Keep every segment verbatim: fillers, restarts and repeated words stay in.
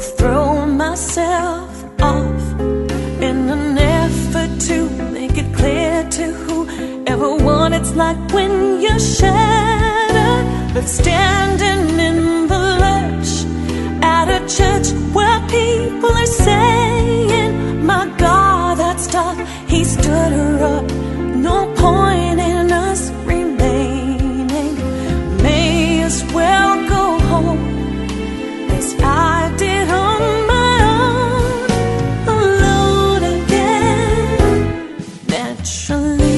throw myself off in an effort to make it clear to whoever it's like when you're shattered, but standing in the lurch at a church where people are saying, my God, that's tough, he stood her up. No point in us remaining, may as well go home as I did on my own, alone again, naturally.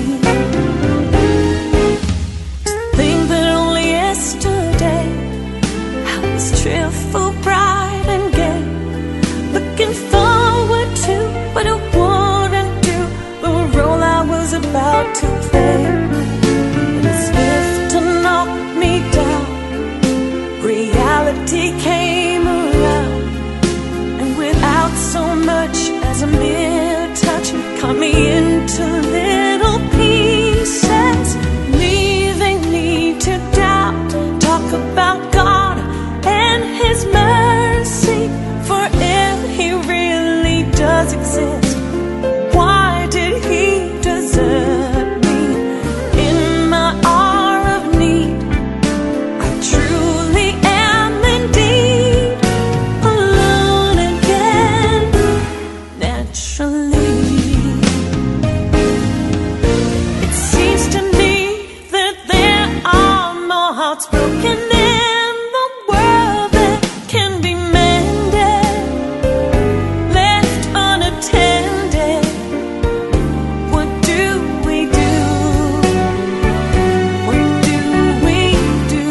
Think that only yesterday I was cheerful, bright and gay, looking forward to what it wouldn't do the role I was about to play. And as if to knock me down, reality came around, and without so much as a mere touch, cut me into little pieces, leaving me to doubt. Talk about God and his mercy, for if he really does exist, why did he desert me in my hour of need? I truly am indeed alone again, naturally. It seems to me that there are more hearts broken in the world that can be mended, left unattended. What do we do? What do we do?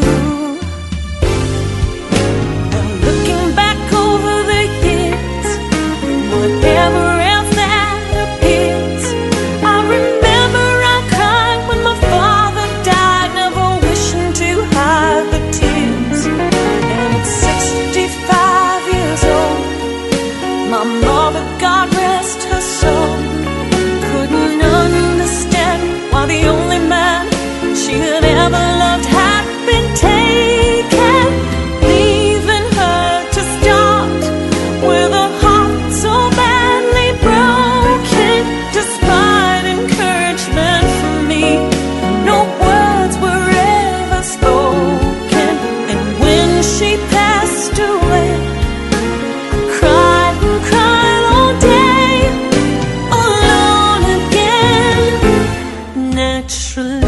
Now looking back over the years, whatever else that appears, I remember I cried when my father died, never wishing to hide the tears. And at sixty-five years old, my mother, God rest her soul, couldn't understand why the only man she had ever loved had been taken, leaving her to start with a heart so badly broken. Despite encouragement from me, no words were ever spoken. And when she passed away, I cried and cried all day, alone again, naturally.